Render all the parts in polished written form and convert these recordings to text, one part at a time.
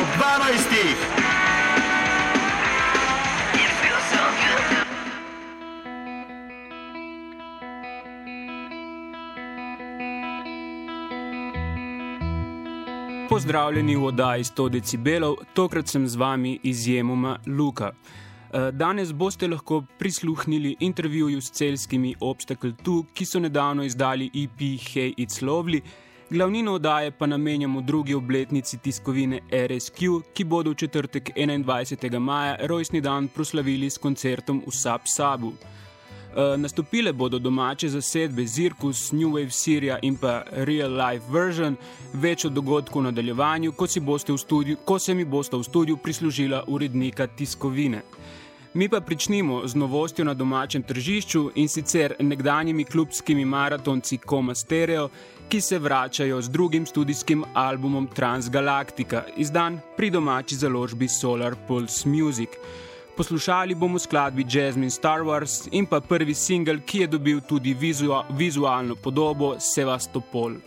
12. Pozdravljeni v oddaji 100 decibelov, tokrat sem z vami izjemoma Luka. Danes boste lahko prisluhnili intervjuju s celjskimi Obstacle 2, ki so nedavno izdali EP Hey It's Lovely. Glavnino oddaje pa namenjamo drugi obletnici tiskovine RSQ, ki bodo v četrtek 21. maja rojstni dan proslavili s koncertom v Sab Sabu. Nastopile bodo domače zasedbe Zirkus, New Wave Syria in pa Real Life Version. Več o dogodku v nadaljevanju, ko se mi boste v studiu prislužila urednika tiskovine. Mi pa pričnimo z novostjo na domačem tržišču in sicer nekdanjimi klubskimi maratonci Coma Stereo, ki se vračajo z drugim studijskim albumom Transgalactica, izdan pri domači založbi Solar Pulse Music. Poslušali bomo skladbi Jasmine Star Wars in pa prvi singel, ki je dobil tudi vizualno podobo Sevastopol.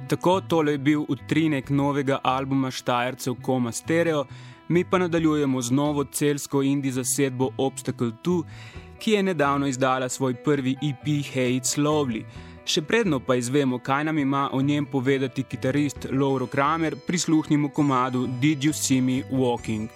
Tako tole je bil utrinek novega albuma Štajercev Koma Stereo, mi pa nadaljujemo z novo celjsko indie zasedbo Obstacle 2, ki je nedavno izdala svoj prvi EP Hey It's Lovely. Še predno pa izvemo, kaj nam ima o njem povedati kitarist Lauro Kramer, prisluhnimo komadu Did You See Me Walking?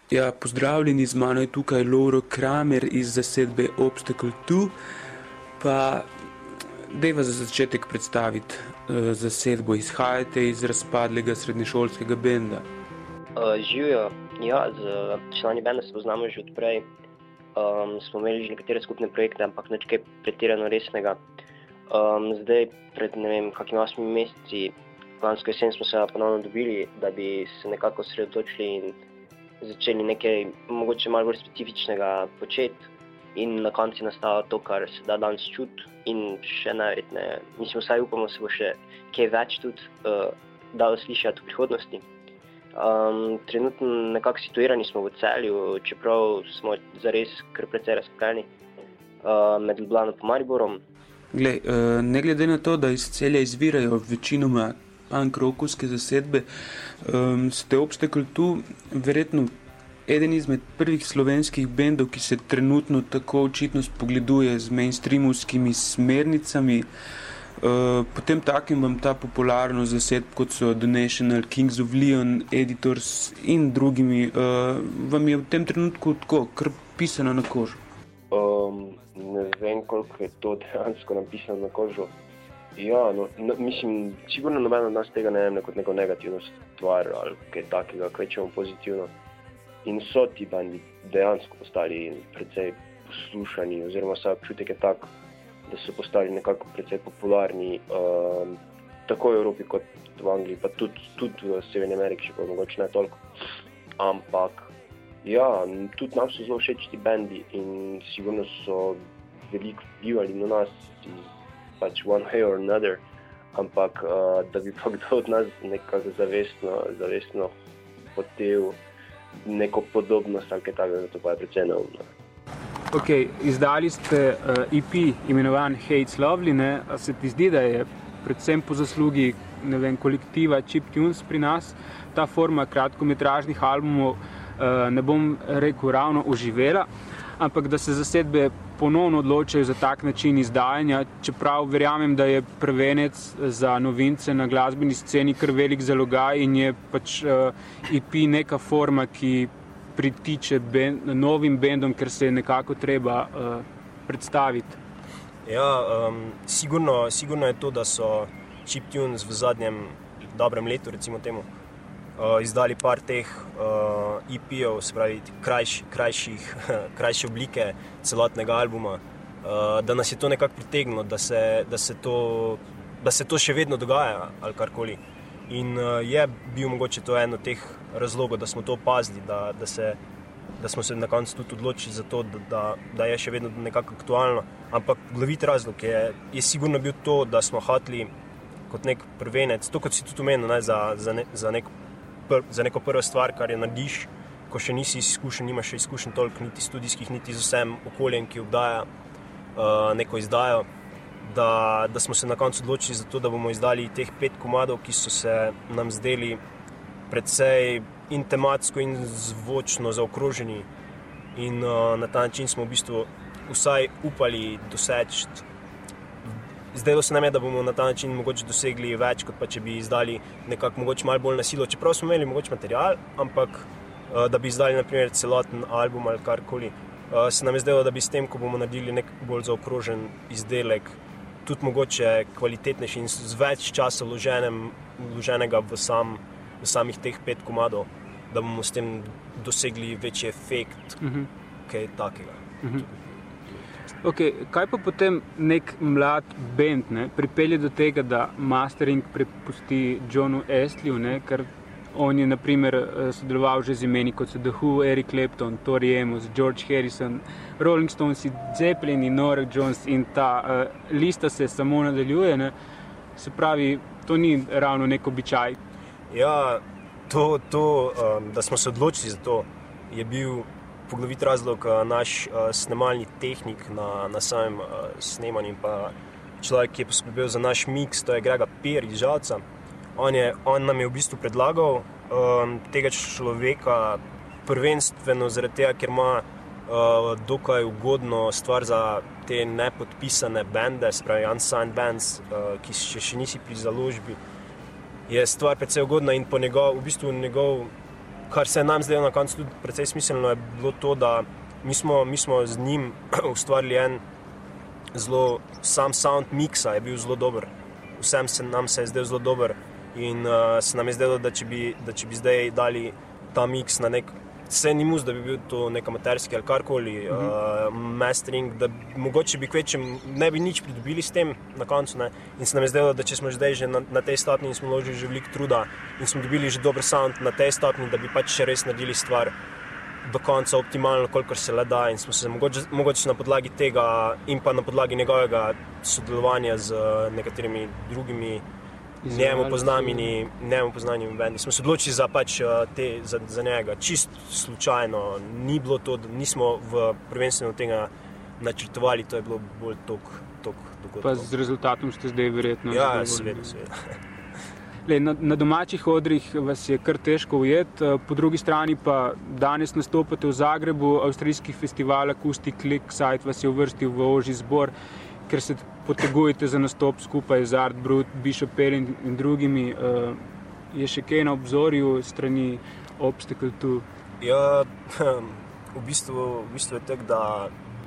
Ja, pozdravljeni, z mano je tukaj Lovro Kramer iz zasedbe Obstacle 2. Pa dajva za začetek predstaviti zasedbo. Izhajate iz razpadlega srednješolskega benda. Živijo, ja, z člani benda se poznamo že od prej. Smo imeli že nekatere skupne projekte, ampak nič kaj pretirano resnega. Zdaj, pred kakimi 8 meseci, lansko jesen smo se ponovno dobili, da bi se nekako osredotočili in začeli nekaj mogoče malo bolj specifičnega početi. In na koncu nastalo to, kar se da danes čuti in še najverjetneje, mislim, vsaj upamo, se bo še kaj več tudi dalo slišati v prihodnosti. Trenutno nekako situirani smo v Celju, čeprav smo zares kar precej razpokajani med Ljubljano in Mariborom. Glej, ne glede na to, da iz Celja izvirajo večinoma punk-rockovske zasedbe, ste Obstacle 2 verjetno eden izmed prvih slovenskih bendov, ki se trenutno tako očitno spogleduje z mainstreamovskimi smernicami. Potem takim vam ta popularnost zasedb, kot so The National, Kings of Leon, Editors in drugimi, vam je v tem trenutku tako, kar pisano na kožo? Ne vem, koliko je to dejansko napisano na kožo. Ja, mislim, sigurno noben od nas tega ne jemlje kot neko negativno stvar ali kaj takega, kvečemo pozitivno. In so ti bendi dejansko postali precej poslušani, oziroma vsaj občutek je tak, da so postali nekako precej popularni tako v Evropi kot v Angliji, pa tudi v Severni Ameriki, še pa mogoče ne toliko. Ampak ja, tudi nam so zelo všeč ti bendi in sigurno so veliko vplivali na nas iz pač one way or another, ampak da bi pa kdo od nas nekako zavestno hotel neko podobnost ali kaj takega, to pa je precej neumno. Ok, izdali ste EP imenovan Hates Lovely, ne? A se ti zdi, da je predvsem po zaslugi kolektiva Chiptunes pri nas ta forma kratkometražnih albumov, ne bom rekel ravno oživela, ampak da se zasedbe ponovno odločajo za tak način izdajanja, čeprav verjamem, da je prvenec za novince na glasbeni sceni kar velik zalogaj in je pač EP neka forma, ki pritiče novim bendom, ker se je nekako treba predstaviti. Ja, sigurno je to, da so Chiptunes v zadnjem dobrem letu, recimo temu, izdali par teh EP-ov, se pravi krajše oblike celotnega albuma, da nas je to nekako pritegnilo, da se to še vedno dogaja ali karkoli. In je bil mogoče to eno od teh razlogov, da smo to opazili, da smo se na koncu tudi odločili za to, da je še vedno nekako aktualno. Ampak glavit razlog je sigurno bil to, da smo hoteli kot nek prvenec, to kot si tudi omenil, za neko prvo stvar, kar je narediš, ko še nisi izkušen, nimaš še izkušen toliko niti studijskih, niti z vsem okoljem, ki obdaja neko izdajo, da smo se na koncu odločili za to, da bomo izdali teh 5 komadov, ki so se nam zdeli precej in tematsko in zvočno zaokroženi in na ta način smo v bistvu vsaj upali doseči. Zdelo se nam je, da bomo na ta način mogoče dosegli več, kot pa če bi izdali nekako mogoče malo bolj na silo, čeprav smo imeli mogoče material, ampak da bi izdali na primer celoten album ali karkoli, se nam je zdelo, da bi s tem, ko bomo naredili nek bolj zaokrožen izdelek, tudi mogoče kvalitetnejši in z več časa vloženega v samih teh 5 komadov, da bomo s tem dosegli večji efekt, kaj takega. Ok, kaj pa potem nek mlad band pripelje do tega, da mastering prepusti Johnu Astleyju, ker on je na primer sodeloval že z imeni kot so The Who, Eric Clapton, Tori Amos, George Harrison, Rolling Stones, Zeppelin in Norah Jones in ta lista se samo nadaljuje, se pravi, to ni ravno nek običaj. Ja, da smo se odločili za to, je bil poglavit razlog naš snemalni tehnik na samem snemanju in pa človek, ki je poskrbel za naš mix, to je Grega Pier iz Žalca. On nam je v bistvu predlagal tega človeka prvenstveno zaradi tega, ker ima dokaj ugodno stvar za te nepodpisane bende, se pravi unsigned bands, ki še nisi pri založbi. Je stvar precej ugodna in po njegov kar se nam zdaj na koncu tudi precej smiselno, je bilo to, da mi smo z njim ustvarili en zelo, sam sound mixa je bil zelo dober. Vsem nam se je zdel zelo dober in se nam je zdelo, da če bi zdaj dali ta mix na nek, vse ni mus, da bi bil to nek amaterski ali karkoli, mastering, da mogoče bi kvečem ne bi nič pridobili s tem na koncu, ne. In se nam je zdelo, da če smo zdaj že na tej stopni in smo vložili že veliko truda in smo dobili že dober sound na tej stopni, da bi pač še res naredili stvar do konca optimalno, kolikor se le da, in smo se mogoče na podlagi tega in pa na podlagi njegovega sodelovanja z nekaterimi drugimi njemu poznanimi bendi. Smo se odločili za pač za njega, čist slučajno, ni bilo to, nismo prvenstveno tega načrtovali, to je bilo bolj tok dogodkov. Pa z rezultatom ste zdaj verjetno Ja, zadovoljni. seveda. Na domačih odrih vas je kar težko ujeti, po drugi strani pa danes nastopate v Zagrebu, avstrijski festival Acoustic Lakeside vas je uvrstil v ožji zbor, ker se potegujete za nastop skupaj z Art Brut, Bishop Perry in drugimi. Je še kaj na obzorju strani Obstacle 2? Ja, v bistvu je tako, da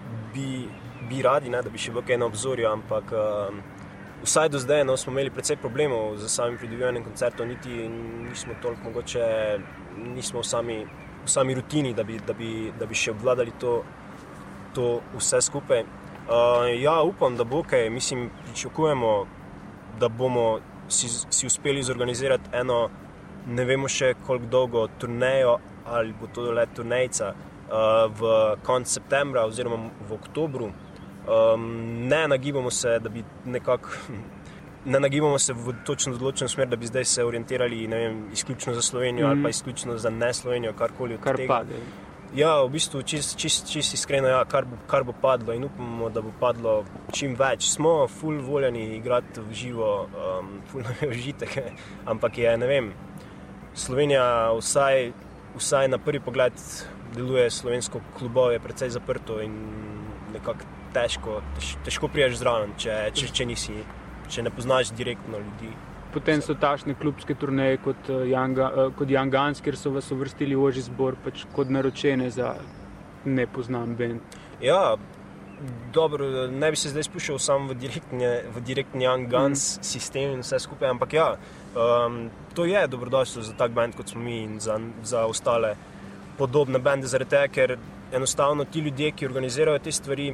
bi radi, ne, da bi še bilo kaj na obzorju, ampak vsaj do zdaj smo imeli precej problemov z samim pridobivanjem koncertov, niti nismo toliko mogoče, nismo v sami rutini, da bi še obvladali to vse skupaj. Ja, upam, da bo kaj, mislim, pričakujemo, da bomo si uspeli zorganizirati eno, ne vemo še koliko dolgo, turnejo, ali bo to le turnejca, v konec septembra oziroma v oktobru. Ne nagibamo se, da bi ne nagibamo se v točno določeno smer, da bi zdaj se orientirali, ne vem, izključno za Slovenijo ali pa izključno za ne Slovenijo, karkoli od tega. Pade. Ja, v bistvu čist iskreno, ja, kar bo padlo in upamo, da bo padlo čim več. Smo ful voljeni igrati v živo, ful nam je užitek, ampak je, ne vem, Slovenija vsaj na prvi pogled deluje, slovensko klubov je precej zaprto in nekako težko priješ zraven, če ne poznaš direktno ljudi. Potem so takšne klubske turneje kot Young Guns, kjer so vas uvrstili v ožji zbor, pač kot naročene za nepoznan band. Ja, dobro, ne bi se zdaj spuščal samo v direktni Young Guns sistem in vse skupaj, ampak ja, to je dobrodošlo za tak band, kot smo mi in za ostale podobne bende, zaradi tega, ker enostavno ti ljudje, ki organizirajo te stvari,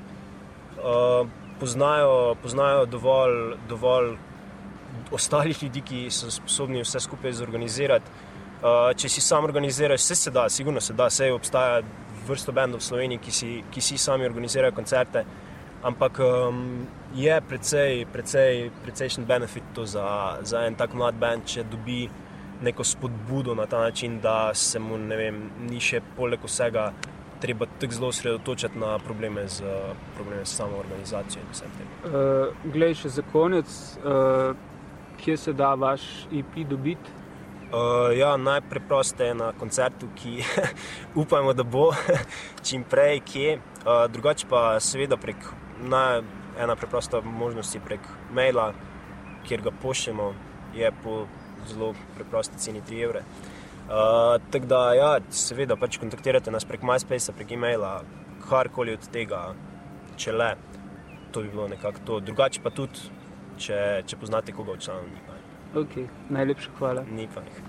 poznajo dovolj ostalih ljudi, ki so sposobni vse skupaj zorganizirati. Če si sam organiziraš, se da, sigurno se da, saj obstaja vrsto bendov v Sloveniji, ki si sami organizirajo koncerte, ampak je precejšen benefit to za en tak mlad band, če dobi neko spodbudo na ta način, da se mu, ne vem, ni še poleg vsega treba tako zelo osredotočiti na probleme s samo organizacijo in vsem tem. Glej, še za konec, kje se da vaš EP dobiti? Ja, najpreprosteje na koncertu, ki upajmo, da bo čim prej kje. Drugače pa seveda ena preprosta možnost je prek maila, kjer ga pošljemo, je po zelo preprosti ceni 3 evre. Tako da, ja, seveda, pač kontaktirate nas prek MySpace, prek e-maila, karkoli od tega, če le, to bi bilo nekako to. Drugače pa tudi, če poznate koga od članov, ni pa. Ok, najlepša hvala. Ni pa nekaj.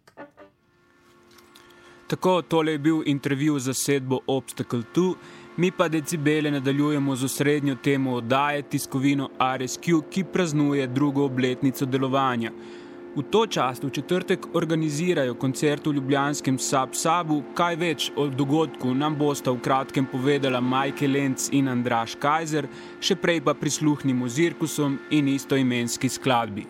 Tako, tole je bil intervju za zasedbo Obstacle 2, mi pa Decibele nadaljujemo z osrednjo temo oddaje tiskovino RSQ, ki praznuje 2. obletnico delovanja. V to čast v četrtek organizirajo koncert v ljubljanskem Sab-Sabu. Kaj več o dogodku nam bosta v kratkem povedala Majke Lenc in Andraž Kajzer, še prej pa prisluhnimo Zirkusom in istoimenski skladbi.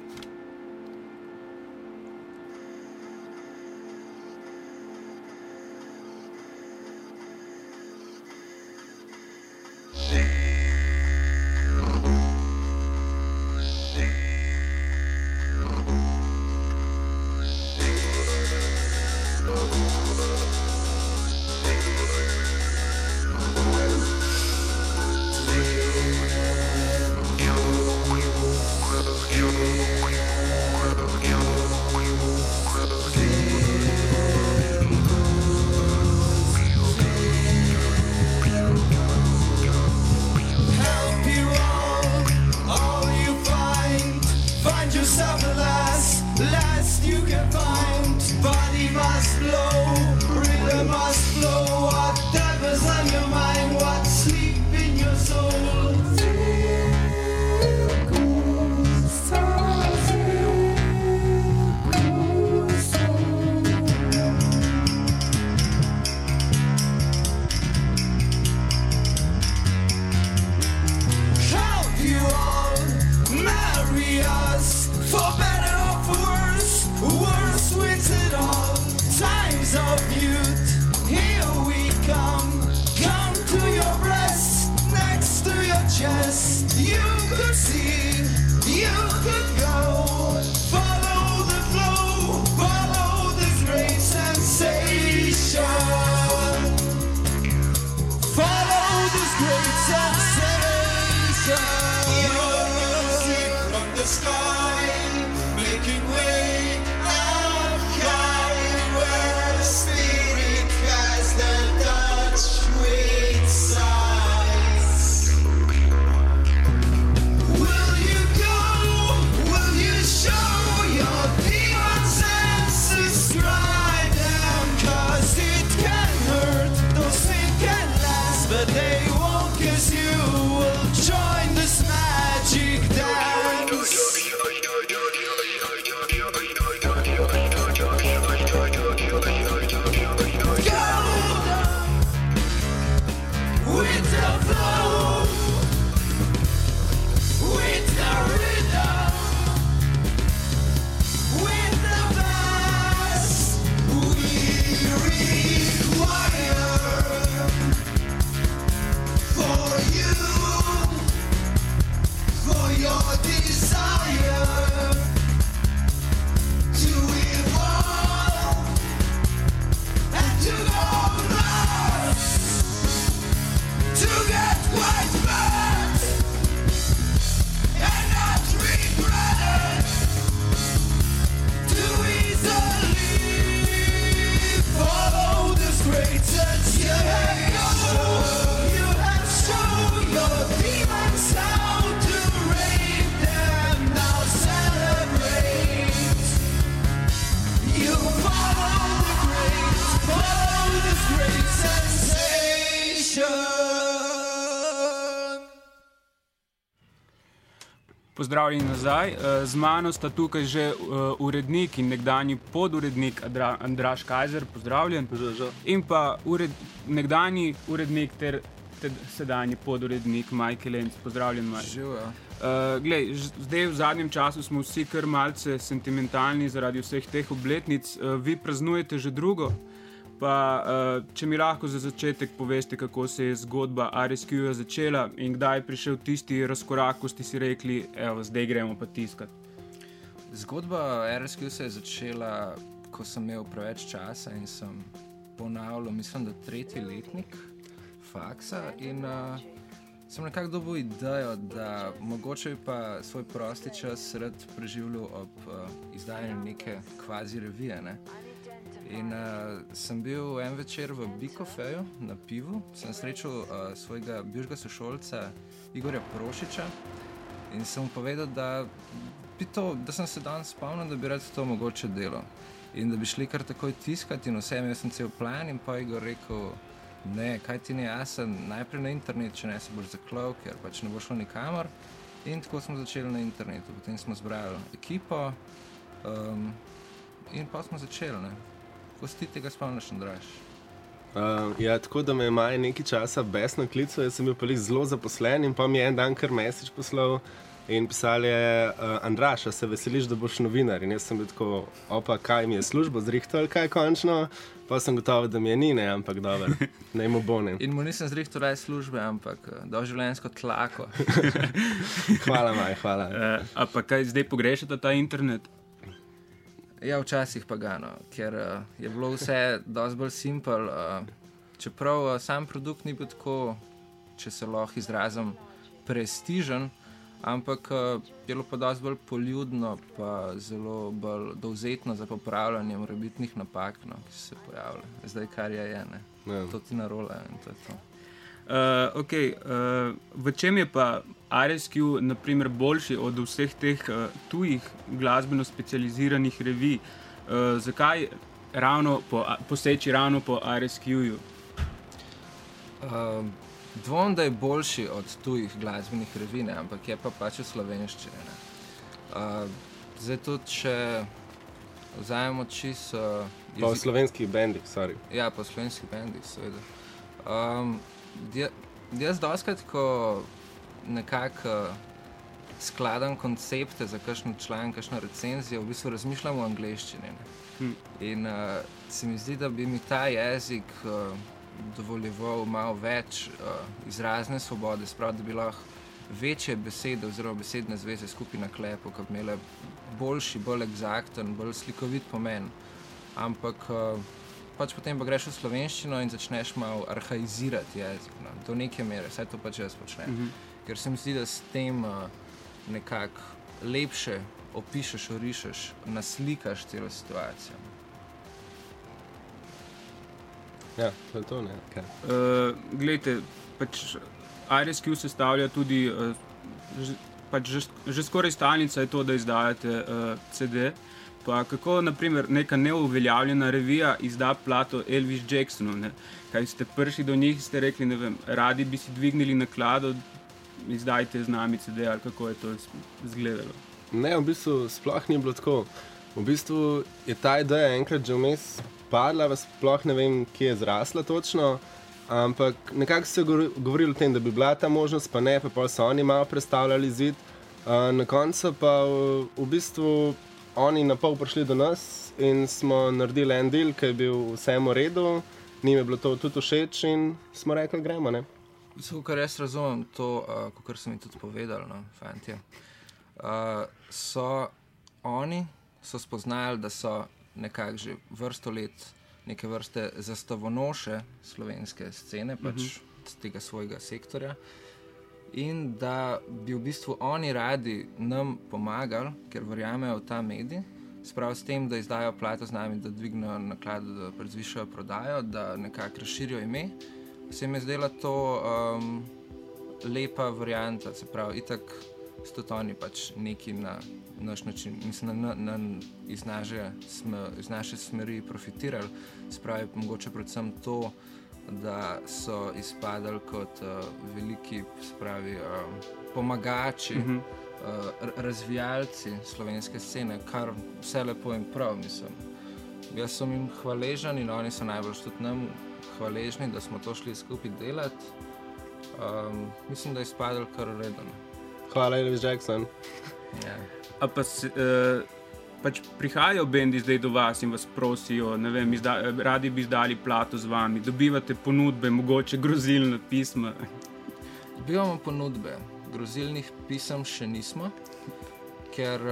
Pozdravljeni nazaj. Z mano sta tukaj že urednik in nekdanji podurednik Andraž Kajzer, pozdravljen. In pa nekdanji urednik ter sedanji podurednik Majke Lenc, pozdravljen Majke. Glej, zdaj v zadnjem času smo vsi kar malce sentimentalni zaradi vseh teh obletnic. Vi praznujete že drugo, pa če mi lahko za začetek poveste, kako se je zgodba RSQ-ja začela in kdaj je prišel tisti razkorak, ko ste si rekli, evo, zdaj gremo pa tiskat. Zgodba RSQ se je začela, ko sem imel preveč časa in sem ponavljal, mislim, da 3. letnik faksa in sem nekako dobil idejo, da mogoče bi pa svoj prosti čas rad preživljal ob izdajanju neke kvazi revije, ne? In sem bil en večer v Bikofeju na pivu, sem srečal svojega bivšega sošolca Igorja Prošiča in sem mu povedal, da sem se danes spomnil, da bi rad to mogoče delal. In da bi šli kar takoj tiskati in vse, jaz sem cel plan in pa Igor rekel, ne, kaj ti ni jasen, najprej na internet, če ne se boš zaklal, ker pač ne bo šlo nikamor. In tako smo začeli na internetu, potem smo zbrali ekipo in pa smo začeli, ne. Ko si ti tega spomniš, Andraž? Ja, tako da me je Maj nekaj časa besno klical, jaz sem bil pa zelo zaposlen in pa mi je en dan kar message poslal in pisal je, Andraž, a se veseliš, da boš novinar? In jaz sem bil tako, opa, kaj mi je službo zrihtal, kaj končno? Pa sem gotovo, da mi je ni, ne, ampak dobro, naj mu bo, ne. In mu nisem zrihtal raj službe, ampak doživljenjsko tlako. Hvala, Maj, hvala. A pa kaj zdaj pogrešate ta internet? Ja, včasih pa ga, no, ker je bilo vse dosti bolj simpel, čeprav sam produkt ni bil tako, če se lahko izrazim, prestižen, ampak je bilo pa dosti bolj poljudno, pa zelo bolj dovzetno za popravljanje morebitnih napak, no, ki so se pojavile. Zdaj, kar je, ne. Ja. To ti narola in to je to. V čem je pa RSQ naprimer boljši od vseh teh tujih glasbeno specializiranih revij? Zakaj poseči ravno po RSQ-ju? Dvom, da je boljši od tujih glasbenih revij, ne, ampak je pa pač v slovenščini. Zdaj tudi, če vzajemo čisto... Pa v slovenskih bendih, sorry. Ja, po slovenskih bendih, seveda. Jaz dostakrat, ko nekako skladam koncepte za kakšen članek, kakšno recenzijo, v bistvu razmišljam v angleščini. In se mi zdi, da bi mi ta jezik dovoljeval malo več izrazne svobode, sprav, da bi lahko večje besede oziroma besedne zveze skupaj na klepu, ki bi imele boljši, bolj eksakten, bolj slikovit pomen. Ampak pač potem pa greš v slovenščino in začneš malo arhaizirati jezik, no, do neke mere, vsaj to pač jaz počnem. Ker se mi zdi, da s tem nekako lepše opišeš, orišeš, naslikaš celo situacijo. Ja, to je to, ne? Okay. Glejte, pač RSQ sestavlja tudi, že skoraj stalnica je to, da izdajate CD. Pa kako, naprimer, neka neuveljavljena revija izda plato Elvis Jacksonu, ne? Kaj ste prišli do njih, ste rekli, ne vem, radi bi si dvignili naklado, izdajte z nami CD, ali kako je to izgledalo? Ne, v bistvu sploh ni bilo tako. V bistvu je ta ideja enkrat že vmes padla, sploh ne vem, kje je zrasla točno, ampak nekako se je govorilo o tem, da bi bila ta možnost, pa ne, pa pol so oni malo predstavljali zid. Na koncu pa v bistvu oni na pol prišli do nas in smo naredili en del, ki je bil vsem v redu, njim je bilo to tudi všeč in smo rekli, gremo, ne. Kar jaz razumem to, kakor sem jim tudi povedal, no, fantje, oni so spoznali, da so nekako že vrsto let neke vrste zastavonoše slovenske scene, pač tega svojega sektorja, in da bi v bistvu oni radi nam pomagali, ker verjamejo v ta medij, sprav s tem, da izdajo plato z nami, da dvignejo naklado, da prezvišajo prodajo, da nekako razširijo ime. Se mi je zdela to lepa varianta, se pravi, itak so tudi oni pač neki na naš način, mislim, iz naše smeri profitirali, spravi mogoče predvsem to, da so izpadali kot veliki, spravi, pomagači, razvijalci slovenske scene, kar vse lepo in prav, mislim. Jaz sem jim hvaležen in oni so najbolj tudi nam hvaležni, da smo to šli skupaj delati. Mislim, da je izpadal kar redno. Hvala, Elvis Jackson. Ja. A pa pač prihajajo bendi zdaj do vas in vas prosijo, ne vem, radi bi izdali plato z vami, dobivate ponudbe, mogoče grozilna pisma? Dobivamo ponudbe, grozilnih pisem še nismo, ker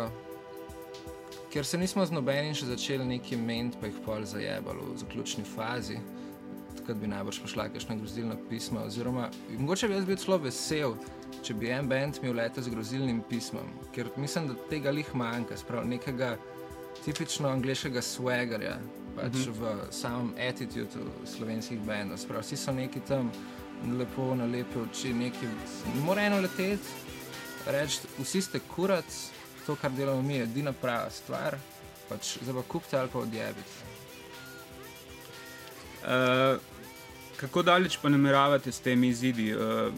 se nismo z nobenim še začeli neki ment, pa jih pol zajebalo v zaključni fazi, takrat bi najbrž pošla kakšna grozilna pisma, oziroma mogoče bi jaz bil celo vesel, če bi en band imel leta z grozilnim pismom, ker mislim, da tega lih manjka, sprav nekega tipično angleškega swaggerja, pač v samem attitude slovenskih bandov, sprav vsi so neki tam lepo, na lepe oči, neki, ne more eno leteti, reči, vsi ste kurac, to, kar delamo mi, je edina prava stvar pač zdaj pa kupite ali pa odjebite. Kako daleč pa nameravate s temi izidi?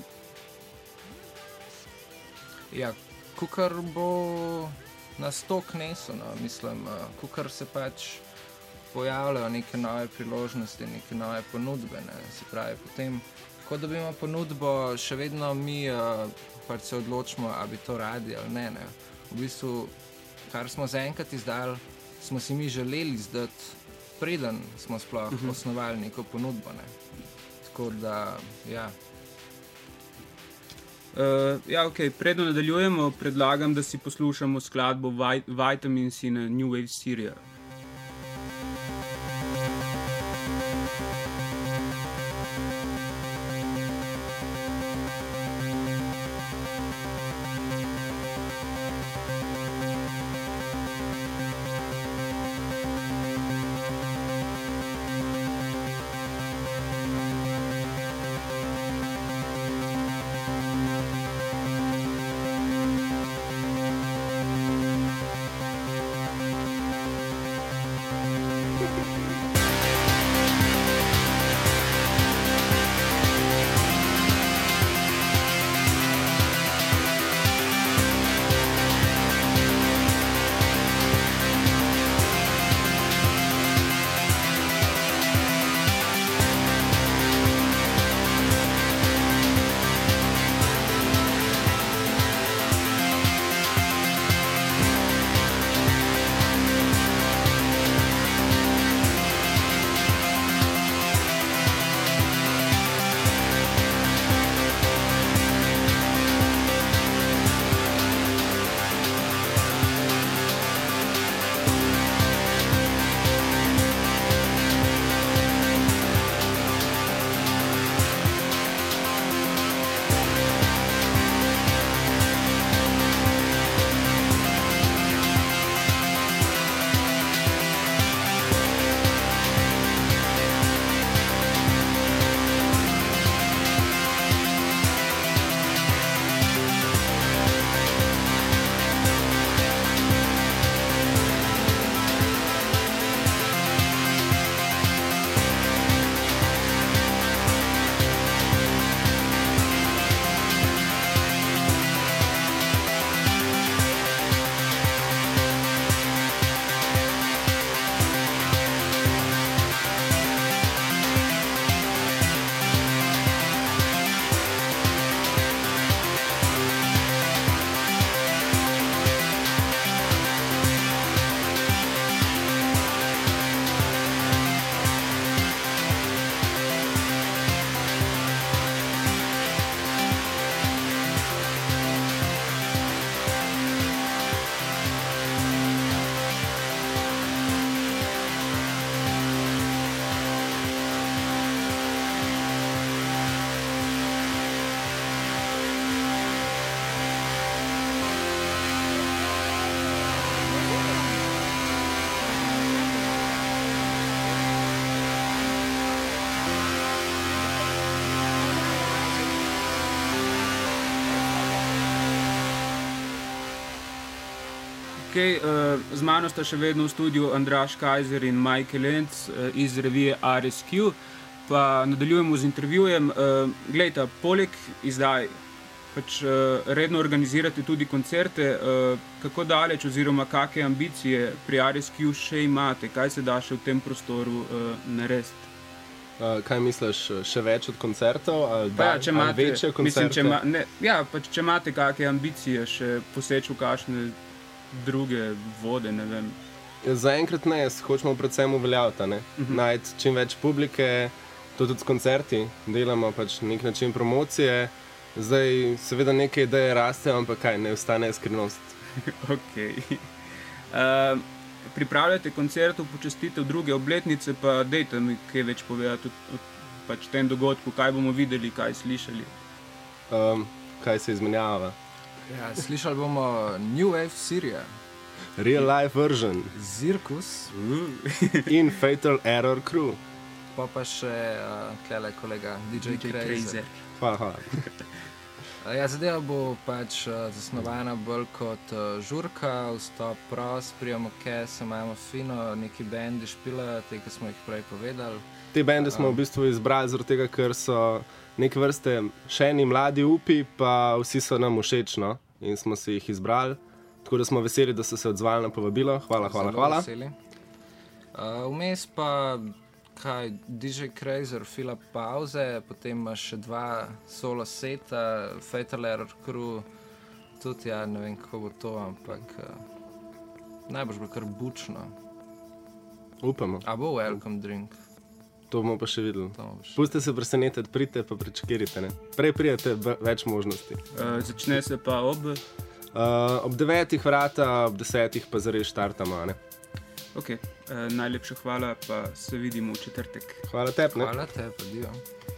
Ja, kukar bo nas to kneso, no, mislim, kukar se pač pojavljajo neke nove priložnosti, neke nove ponudbe, ne, se pravi, potem, ko dobimo ponudbo, še vedno mi pač se odločimo, ali bi to radi ali ne. V bistvu, kar smo zaenkrat izdali, smo si mi želeli izdati, preden smo sploh osnovali neko ponudbo, ne. Tako da, ja. Ja, ok, predno nadaljujemo, predlagam, da si poslušamo skladbo Vitamins in New Wave Syria. Okay, z mano sta še vedno v studiu Andraž Kajzer in Mike Lenz iz revije RSQ. Pa nadaljujemo z intervjujem. Glejte, poleg izdaj pač redno organizirate tudi koncerte. Kako daleč oziroma kakšne ambicije pri RSQ še imate? Kaj se da še v tem prostoru narediti? Kaj misliš, še več od koncertov ali, če imate, ali večje koncerte? Mislim, če imate kakšne ambicije še poseči v kakšne druge vode, ne vem. Zaenkrat ne, hočemo predvsem uveljaviti, najti čim več publike, to tudi s koncerti, delamo pač na nek način promocije. Zdaj seveda neke ideje rastejo, ampak kaj, ne ostane skrivnost. Ok. Pripravljate koncert v počastitev druge obletnice, pa dejte mi kaj več povedati o pač tem dogodku, kaj bomo videli, kaj slišali. Kaj se izmenjava? Ja, slišali bomo New Wave Syria, Real Life Version, Zirkus in Fatal Error Crew. Pa še klele kolega DJ Crazer. Hvala. Ja, zadeva bo pač zasnovana bolj kot žurka, vstop prost, prijemo kese, imamo fino, neki bendi špilajo, te, ki smo jih prej povedali. Te bende smo v bistvu izbrali zaradi tega, ker so neke vrste še eni mladi upi, pa vsi so nam všeč, no? In smo si jih izbrali. Tako da smo veseli, da so se odzvali na povabilo. Hvala. Vmes pa DJ Crazer fila pauze, potem ima še 2 solo seta, Fatal Error Crew, tudi ne vem, kako bo to, ampak najbolj bo kar bučno. Upamo. A bo welcome drink? To bomo pa še videli. Pustite se presenetiti, pridite pa prečekirite, ne? Prej pridete več možnosti. Začne se pa ob 9 vrata, ob 10 pa zares štartamo, ne? Ok, najlepša hvala, pa se vidimo v četrtek. Hvala tebi, ne? Hvala tebi, dio.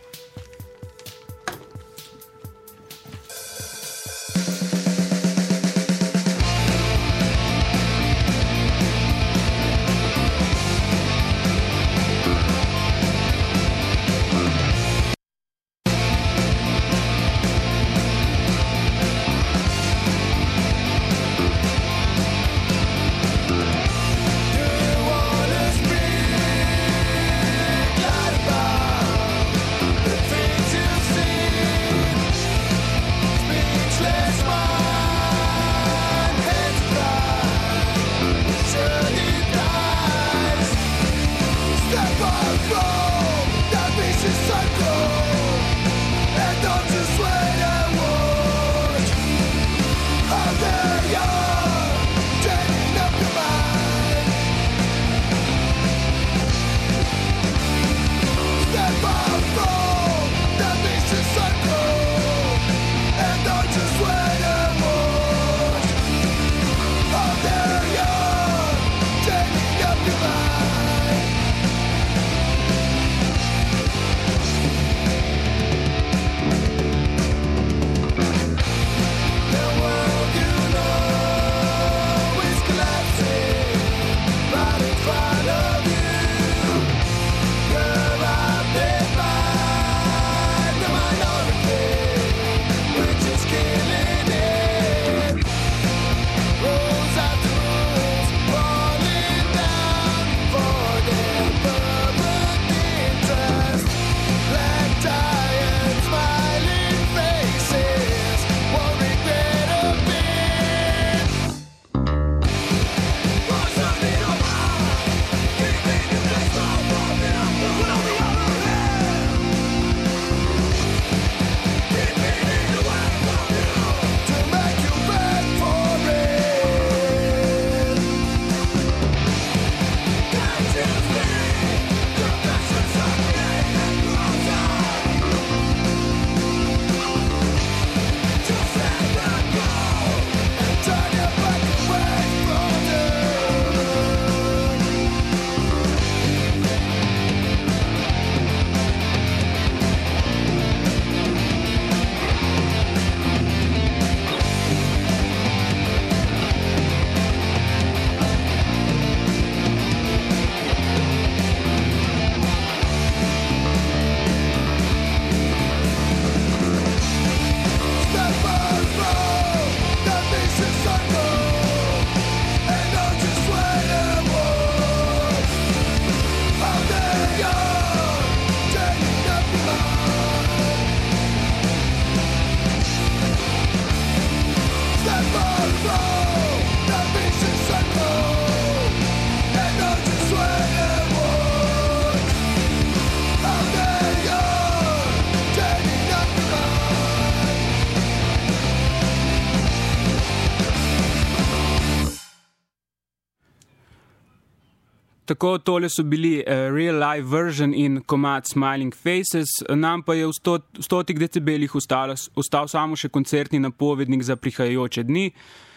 Tako, tole so bili real live version in komad Smiling Faces, nam pa je v 100 decibelih ostal samo še koncertni napovednik za prihajajoče dni.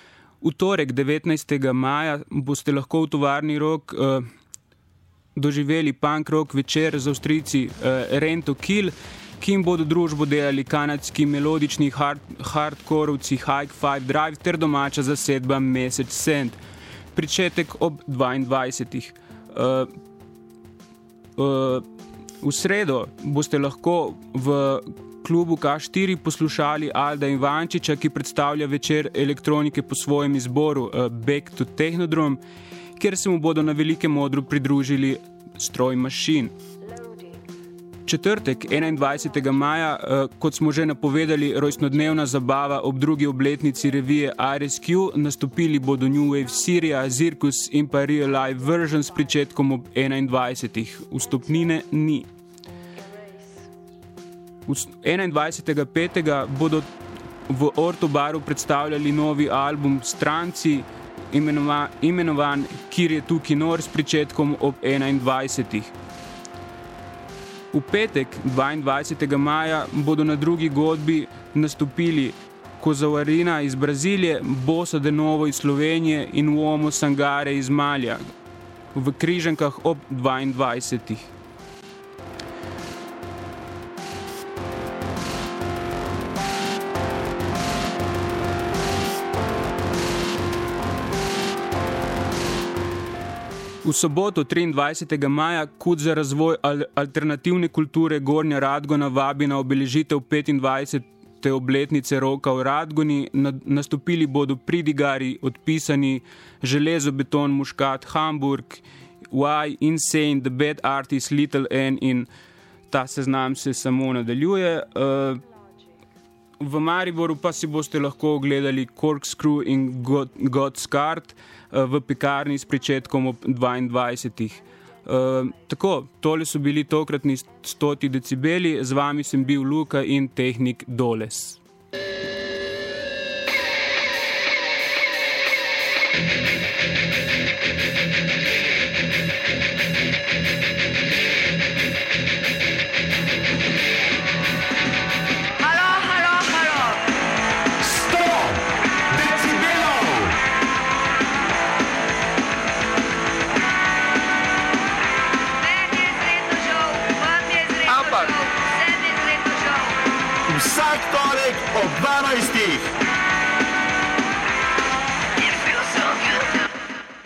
V torek 19. maja boste lahko v tovarni Rok doživeli punk rock večer z Avstrijci Rain to Kill, ki jim bodo družbo delali kanadski melodični hardkorovci High Five Drive ter domača zasedba Message Send. Pričetek ob 22. V sredo boste lahko v klubu K4 poslušali Alda Ivančiča, ki predstavlja večer elektronike po svojem izboru Back to Technodrome, kjer se mu bodo na velikem odru pridružili Stroj Machine. Četrtek, 21. maja, kot smo že napovedali, rojstnodnevna zabava ob drugi obletnici revije RSQ, nastopili bodo New Wave Syria, Zirkus in pa Real Life Version s pričetkom ob 21. Vstopnine ni. 21.5. bodo v Ortobaru predstavljali novi album Stranci, imenovan Kjer je tukaj nor s pričetkom ob 21. V petek, 22. maja, bodo na drugi godbi nastopili Kozauarina iz Brazilije, Bossa de Novo iz Slovenije in Uomo Sangare iz Malja v Križankah ob 22. V soboto, 23. maja, KUD za razvoj alternativne kulture Gornja Radgona vabi na obeležitev 25. obletnice roka v Radgoni. Nastopili bodo Pridigari, Odpisani, Železo, Beton, Muškat, Hamburg, Y, Insane, The Bad Artist, Little N in ta seznam se samo nadaljuje. V Mariboru pa si boste lahko ogledali Corkscrew in God Scarred v Pekarni s pričetkom ob 22. Tako, tole so bili tokratni 100 decibeli, z vami sem bil Luka in tehnik Doles. Vsak torek ob 12.